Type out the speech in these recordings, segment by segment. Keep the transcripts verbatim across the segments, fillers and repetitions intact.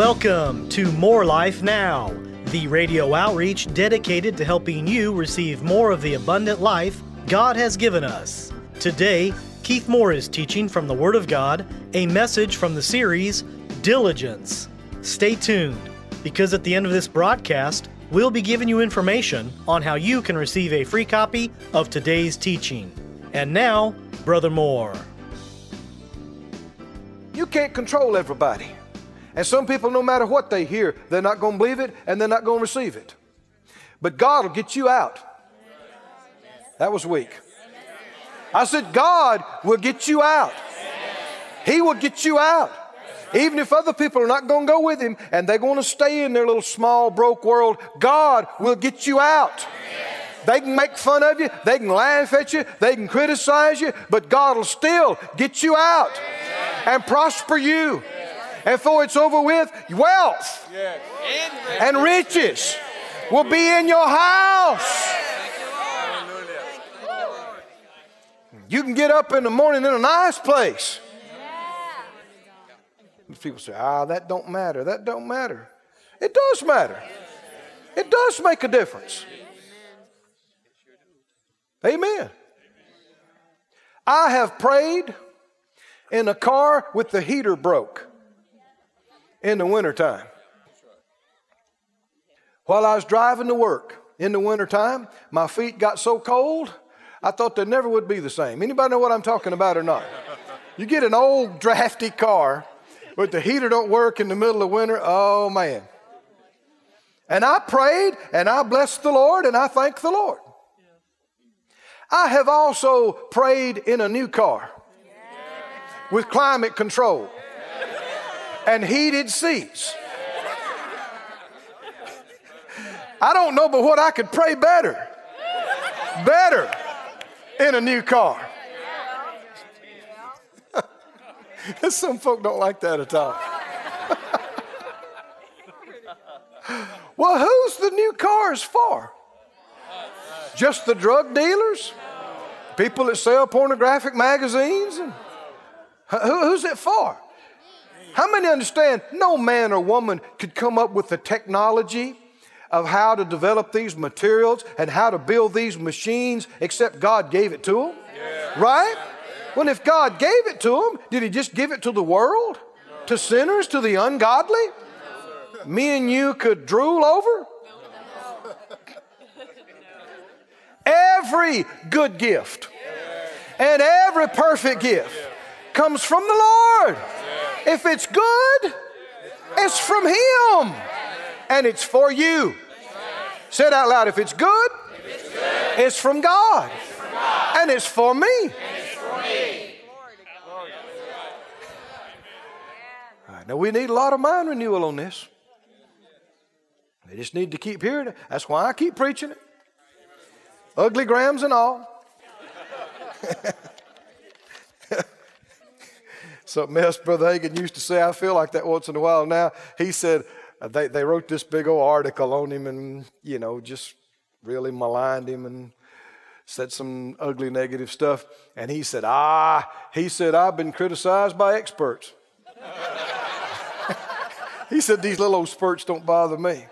Welcome to More Life Now, the radio outreach dedicated to helping you receive more of the abundant life God has given us. Today, Keith Moore is teaching from the Word of God, a message from the series, Diligence. Stay tuned, because at the end of this broadcast, we'll be giving you information on how you can receive a free copy of today's teaching. And now, Brother Moore. You can't control everybody. And some people, no matter what they hear, they're not going to believe it and they're not going to receive it. But God will get you out. That was weak. I said, God will get you out. He will get you out. Even if other people are not going to go with Him and they're going to stay in their little small broke world, God will get you out. They can make fun of you, they can laugh at you, they can criticize you, but God will still get you out and prosper you. And before it's over with, wealth and riches will be in your house. You can get up in the morning in a nice place. People say, ah, that don't matter, that don't matter. It does matter. It does make a difference. Amen. I have prayed in a car with the heater broke in the wintertime. While I was driving to work in the wintertime, my feet got so cold, I thought they never would be the same. Anybody know what I'm talking about or not? You get an old drafty car, but the heater don't work in the middle of winter, oh man. And I prayed, and I blessed the Lord, and I thanked the Lord. I have also prayed in a new car with climate control and heated seats. I don't know but what I could pray better. Better in a new car. Some folk don't like that at all. Well, who's the new cars for? Just the drug dealers? People that sell pornographic magazines? And who, who's it for? How many understand no man or woman could come up with the technology of how to develop these materials and how to build these machines except God gave it to them? Yeah. Right? Well, if God gave it to them, did He just give it to the world? No. To sinners? To the ungodly? No. Me and you could drool over? No. Every good gift and every perfect gift comes from the Lord. If it's good, it's from Him. And it's for you. Say it out loud. If it's good, it's from God. And it's for me. All right, now we need a lot of mind renewal on this. They just need to keep hearing it. That's why I keep preaching it. Ugly grams and all. Something else Brother Hagin used to say, I feel like that once in a while now. He said, uh, they, they wrote this big old article on him and, you know, just really maligned him and said some ugly negative stuff. And he said, ah, he said, I've been criticized by experts. He said, these little old spurts don't bother me.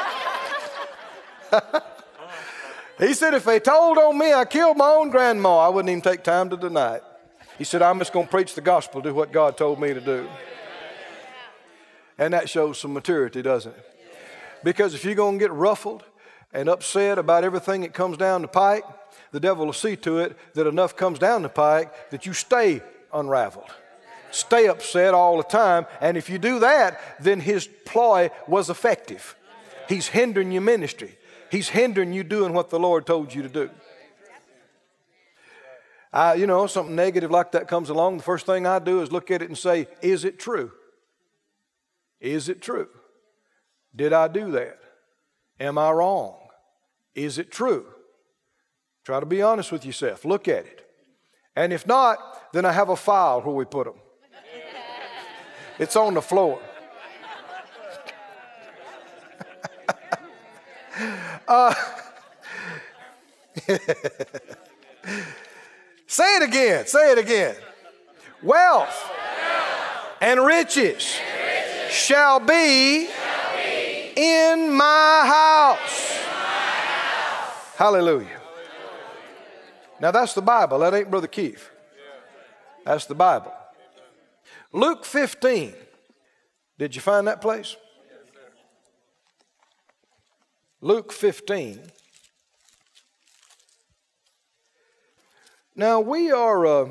He said, if they told on me I killed my own grandma, I wouldn't even take time to deny it. He said, I'm just going to preach the gospel, do what God told me to do. And that shows some maturity, doesn't it? Because if you're going to get ruffled and upset about everything that comes down the pike, the devil will see to it that enough comes down the pike that you stay unraveled. Stay upset all the time. And if you do that, then his ploy was effective. He's hindering your ministry. He's hindering you doing what the Lord told you to do. I, you know, something negative like that comes along, the first thing I do is look at it and say, is it true? Is it true? Did I do that? Am I wrong? Is it true? Try to be honest with yourself. Look at it. And if not, then I have a file where we put them. It's on the floor. uh, Say it again. Say it again. Wealth and riches shall be in my house. Hallelujah. Now that's the Bible. That ain't Brother Keith. That's the Bible. Luke fifteen. Did you find that place? Luke fifteen. Now we are uh,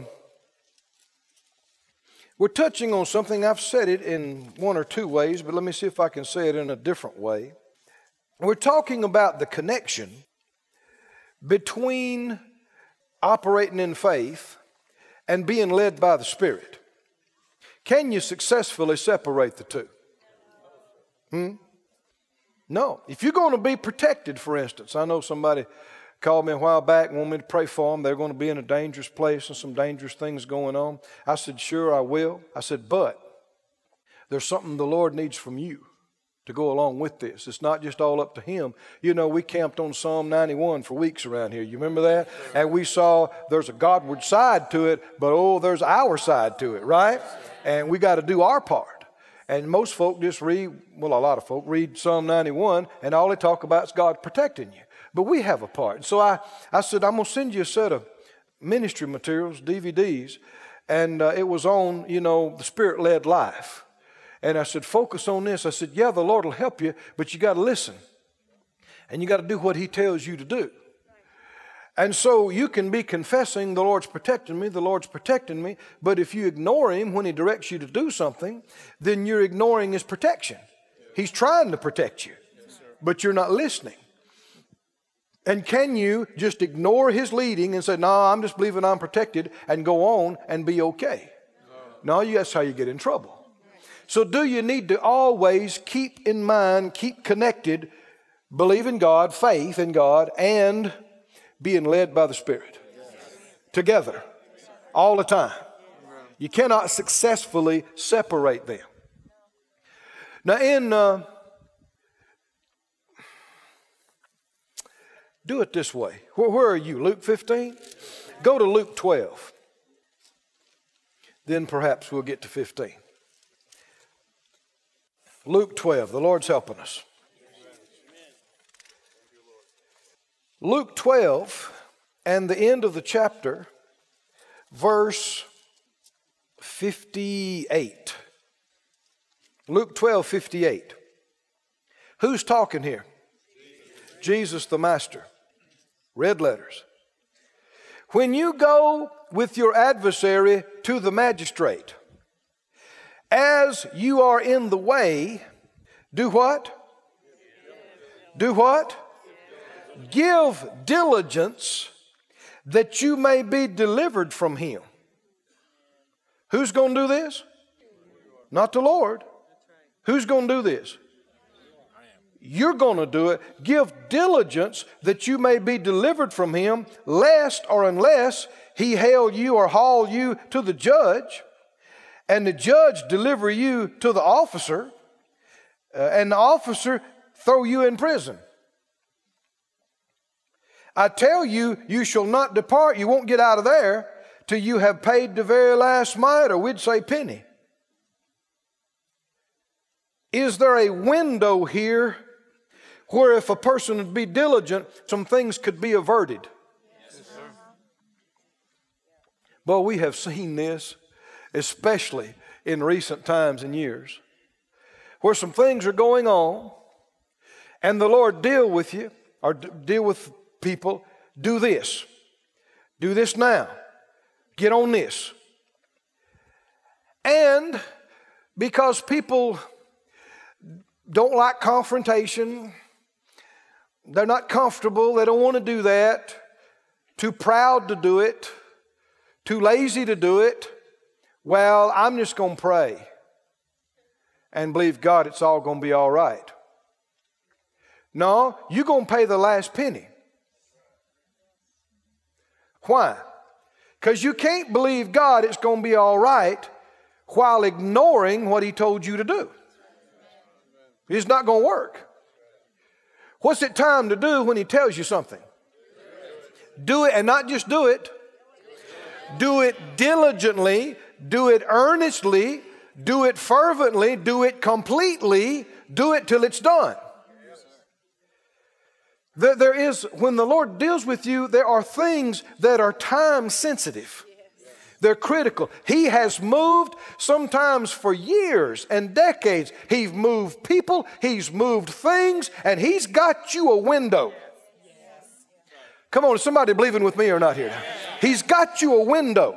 we're touching on something. I've said it in one or two ways, but let me see if I can say it in a different way. We're talking about the connection between operating in faith and being led by the Spirit. Can you successfully separate the two? Hmm? No. If you're going to be protected, for instance, I know somebody called me a while back and wanted me to pray for them. They're going to be in a dangerous place and some dangerous things going on. I said, sure, I will. I said, but there's something the Lord needs from you to go along with this. It's not just all up to Him. You know, we camped on Psalm ninety-one for weeks around here. You remember that? And we saw there's a Godward side to it, but oh, there's our side to it, right? And we got to do our part. And most folk just read, well, a lot of folk read Psalm ninety-one, and all they talk about is God protecting you. But we have a part. So I, I said, I'm going to send you a set of ministry materials, D V Ds, and uh, it was on, you know, the Spirit-led life. And I said, focus on this. I said, yeah, the Lord will help you, but you got to listen. And you got to do what He tells you to do. And so you can be confessing, the Lord's protecting me, the Lord's protecting me, but if you ignore Him when He directs you to do something, then you're ignoring His protection. He's trying to protect you, but you're not listening. And can you just ignore His leading and say, no, I'm just believing I'm protected, and go on and be okay? No, that's how you get in trouble. So do you need to always keep in mind, keep connected, believe in God, faith in God, and being led by the Spirit? Together, all the time. You cannot successfully separate them. Now in, uh, do it this way. Where, where are you? Luke fifteen? Go to Luke twelve. Then perhaps we'll get to fifteen. Luke twelve, the Lord's helping us. Luke twelve and the end of the chapter, verse fifty-eight. Luke twelve, fifty-eight. Who's talking here? Jesus, Jesus the Master. Red letters. When you go with your adversary to the magistrate, as you are in the way, do what? Do what? Give diligence that you may be delivered from him. Who's going to do this? Not the Lord. Who's going to do this? You're going to do it. Give diligence that you may be delivered from him, lest or unless he hail you or haul you to the judge, and the judge deliver you to the officer, uh, and the officer throw you in prison. I tell you, you shall not depart. You won't get out of there till you have paid the very last mite, or we'd say penny. Is there a window here where if a person would be diligent, some things could be averted? Yes, sir. But we have seen this, especially in recent times and years, where some things are going on, and the Lord deal with you, or deal with people, do this. Do this now. Get on this. And because people don't like confrontation, they're not comfortable, they don't want to do that, too proud to do it, too lazy to do it, well, I'm just going to pray and believe God it's all going to be all right. No, you're going to pay the last penny. Why? Because you can't believe God it's going to be all right while ignoring what He told you to do. It's not going to work. What's it time to do when He tells you something? Do it, and not just do it. Do it diligently. Do it earnestly. Do it fervently, do it completely, do it till it's done. There, there is, when the Lord deals with you, there are things that are time sensitive. They're critical. He has moved sometimes for years and decades. He's moved people, He's moved things, and He's got you a window. Come on, is somebody believing with me or not here? He's got you a window.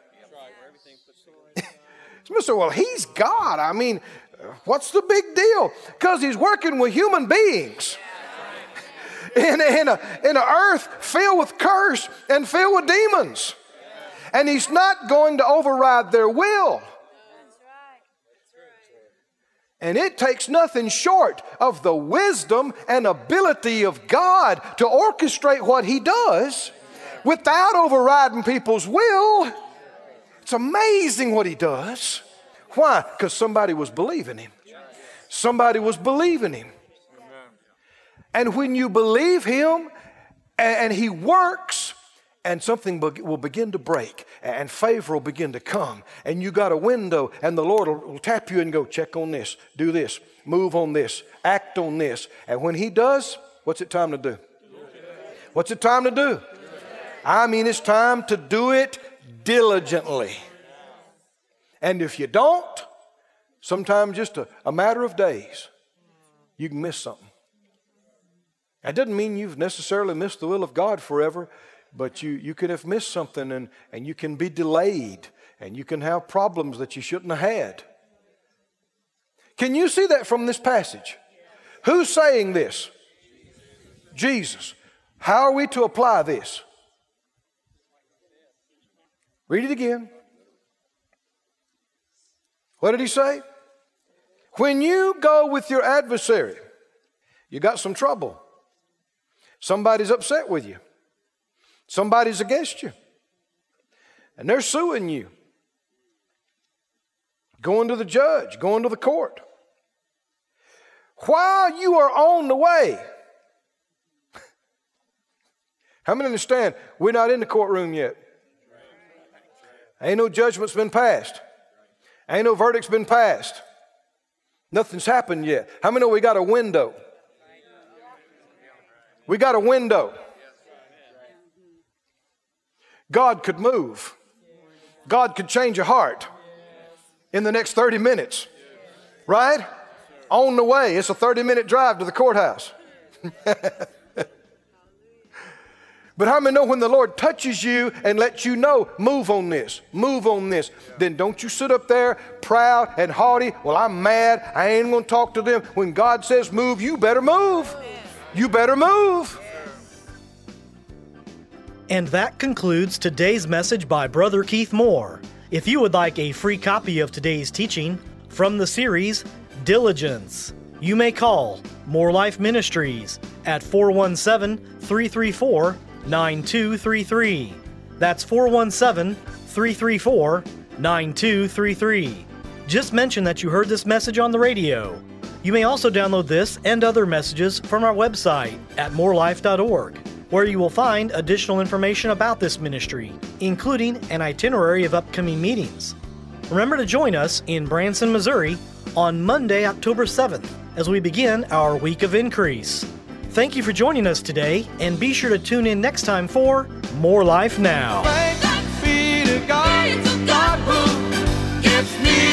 Somebody say, well, He's God. I mean, what's the big deal? Because He's working with human beings. In, in, a, in an earth filled with curse and filled with demons. And He's not going to override their will. And it takes nothing short of the wisdom and ability of God to orchestrate what He does without overriding people's will. It's amazing what He does. Why? Because somebody was believing Him. Somebody was believing Him. And when you believe Him and He works, and something will begin to break, and favor will begin to come, and you got a window, and the Lord will tap you and go, check on this, do this, move on this, act on this. And when He does, what's it time to do? What's it time to do? I mean, it's time to do it diligently. And if you don't, sometimes just a, a matter of days, you can miss something. That doesn't mean you've necessarily missed the will of God forever, but you, you could have missed something, and, and you can be delayed, and you can have problems that you shouldn't have had. Can you see that from this passage? Who's saying this? Jesus. How are we to apply this? Read it again. What did He say? When you go with your adversary, you got some trouble. Somebody's upset with you. Somebody's against you. And they're suing you. Going to the judge, going to the court. While you are on the way. How many understand we're not in the courtroom yet? Ain't no judgment's been passed. Ain't no verdict's been passed. Nothing's happened yet. How many know we got a window? We got a window. God could move. God could change your heart in the next thirty minutes. Right? On the way. It's a thirty minute drive to the courthouse. But how many know when the Lord touches you and lets you know, move on this, move on this, then don't you sit up there proud and haughty, well, I'm mad, I ain't going to talk to them. When God says move, you better move. You better move. And that concludes today's message by Brother Keith Moore. If you would like a free copy of today's teaching from the series Diligence, you may call More Life Ministries at four one seven, three three four, nine two three three. That's four one seven, three three four, nine two three three. Just mention that you heard this message on the radio. You may also download this and other messages from our website at more life dot org, where you will find additional information about this ministry, including an itinerary of upcoming meetings. Remember to join us in Branson, Missouri on Monday, October seventh, as we begin our Week of Increase. Thank you for joining us today, and be sure to tune in next time for More Life Now. Thanks be to God, God who gives me